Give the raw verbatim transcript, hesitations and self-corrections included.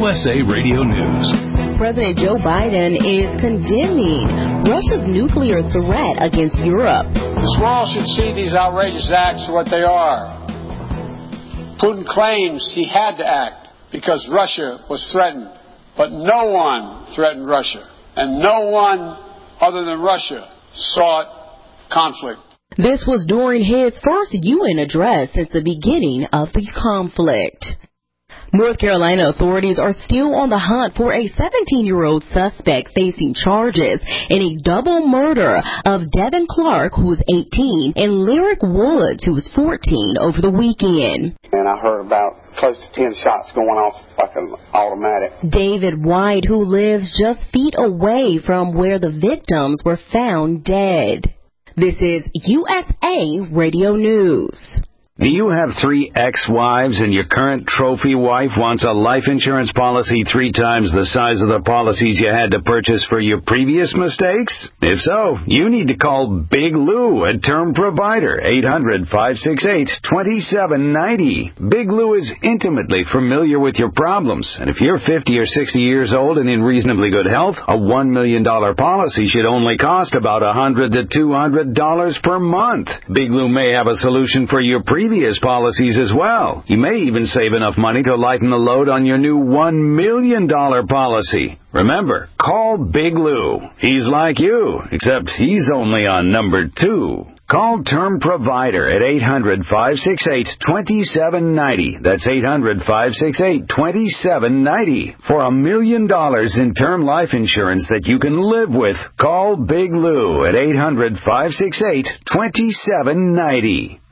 U S A Radio News. President Joe Biden is condemning Russia's nuclear threat against Europe. This world should see these outrageous acts for what they are. Putin claims he had to act because Russia was threatened, but no one threatened Russia, and no one other than Russia sought conflict. This was during his first U N address since the beginning of the conflict. North Carolina authorities are still on the hunt for a seventeen-year-old suspect facing charges in a double murder of Devin Clark, who was eighteen, and Lyric Woods, who was fourteen, over the weekend. And I heard about close to ten shots going off like an automatic. David White, who lives just feet away from where the victims were found dead. This is U S A Radio News. Do you have three ex-wives and your current trophy wife wants a life insurance policy three times the size of the policies you had to purchase for your previous mistakes? If so, you need to call Big Lou, a term provider, eight hundred, five six eight, two seven nine zero. Big Lou is intimately familiar with your problems, and if you're fifty or sixty years old and in reasonably good health, a one million dollars policy should only cost about one hundred to two hundred dollars per month. Big Lou may have a solution for your previous previous policies as well. You may even save enough money to lighten the load on your new one million dollars policy. Remember, call Big Lou. He's like you, except he's only on number two. Call Term Provider at eight hundred, five six eight, two seven nine zero. That's eight hundred, five six eight, two seven nine zero. For a million dollars in term life insurance that you can live with, call Big Lou at eight hundred, five six eight, two seven nine zero.